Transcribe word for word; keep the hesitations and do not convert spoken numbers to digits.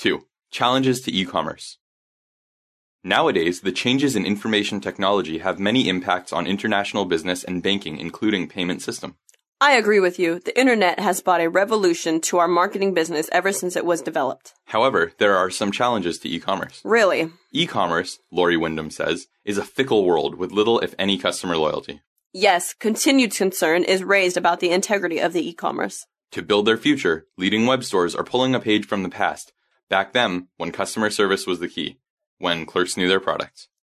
two. Challenges to e-commerce. Nowadays, the changes in information technology have many impacts on international business and banking, including payment system. I agree with you. The internet has brought a revolution to our marketing business ever since it was developed. However, there are some challenges to e-commerce. Really? E-commerce, Lori Wyndham says, is a fickle world with little if any customer loyalty. Yes, continued concern is raised about the integrity of the e-commerce. To build their future, leading web stores are pulling a page from the past, back then when customer service was the key, when clerks knew their products.